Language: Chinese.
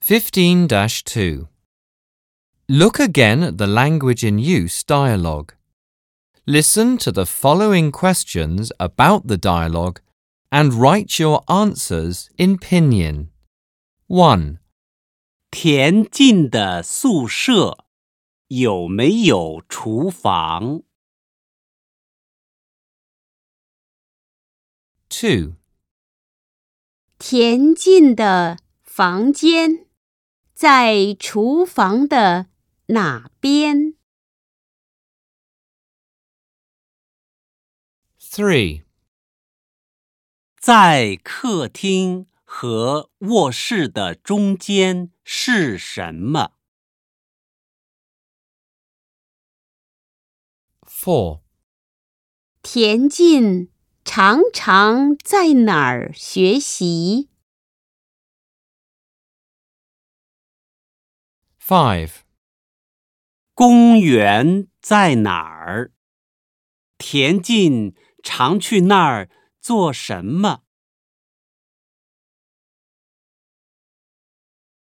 15-2. Look again at the language in use dialogue. Listen to the following questions about the dialogue and write your answers in pinyin. 1. 田径的宿舍有没有厨房？ 2. 田径的房间在厨房的哪边？ 3. 在客厅和卧室的中间是什么？ 4. 田径常常在哪儿学习？ 5. 公园在哪儿？田径常去那儿做什么？